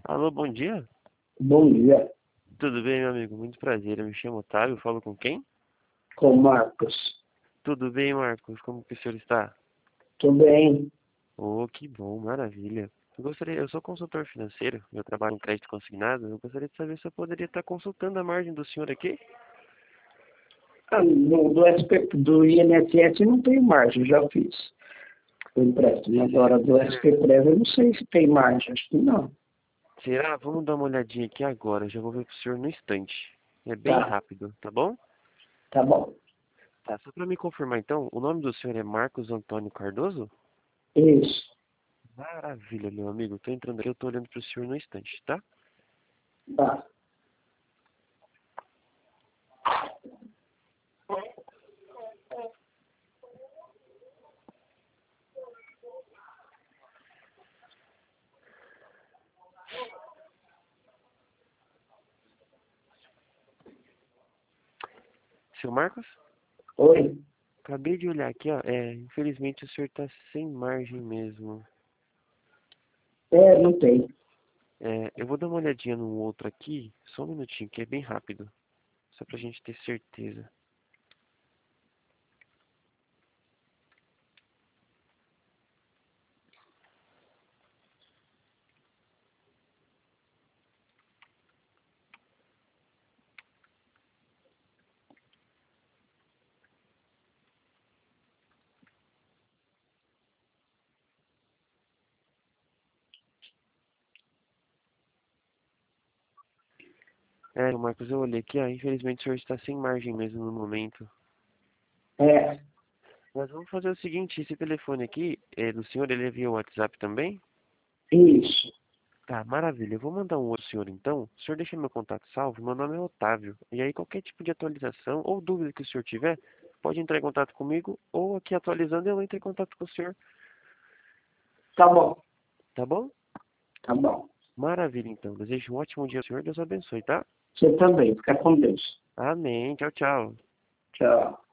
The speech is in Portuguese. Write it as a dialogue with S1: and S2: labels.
S1: Alô, bom dia.
S2: Bom dia,
S1: Tudo bem, meu amigo? Muito prazer. Eu me chamo Otávio. Falo com quem?
S2: com Marcos.
S1: Tudo bem, Marcos? Como que o senhor está?
S2: Tudo bem?
S1: Oh, que bom, maravilha. Eu sou consultor financeiro, eu trabalho em crédito consignado. Eu gostaria de saber se eu poderia estar consultando a margem do senhor aqui.
S2: Do INSS não tem margem, já fiz o empréstimo. Agora do SPPREV eu não sei se tem margem, acho que não.
S1: Será? Vamos dar uma olhadinha aqui agora. Já vou ver pro senhor no instante. É bem
S2: Tá,
S1: rápido, tá bom?
S2: tá bom.
S1: Tá, só para me confirmar então, o nome do senhor é Marcos Antônio Cardoso?
S2: Isso,
S1: Maravilha, meu amigo. Tô entrando aqui, eu tô olhando pro senhor no instante, tá?
S2: tá.
S1: Seu Marcos?
S2: Oi?
S1: Acabei de olhar aqui, ó. Infelizmente o senhor tá sem margem mesmo.
S2: Não tem.
S1: Eu vou dar uma olhadinha no outro aqui, só um minutinho, que é bem rápido. Só pra gente ter certeza. Marcos, eu olhei aqui, ó. Infelizmente o senhor está sem margem mesmo no momento.
S2: É,
S1: Mas vamos fazer o seguinte, esse telefone aqui, do senhor, ele é via WhatsApp também?
S2: isso.
S1: Tá, maravilha. Eu vou mandar um outro senhor então. O senhor deixa meu contato salvo. Meu nome é Otávio. E aí qualquer tipo de atualização ou dúvida que o senhor tiver, pode entrar em contato comigo ou aqui atualizando eu entro em contato com o senhor.
S2: Tá bom,
S1: Tá bom?
S2: tá bom.
S1: Maravilha, então. Desejo um ótimo dia ao senhor. Deus abençoe, tá?
S2: Você também, fica com Deus.
S1: Amém. Tchau, tchau.
S2: Tchau.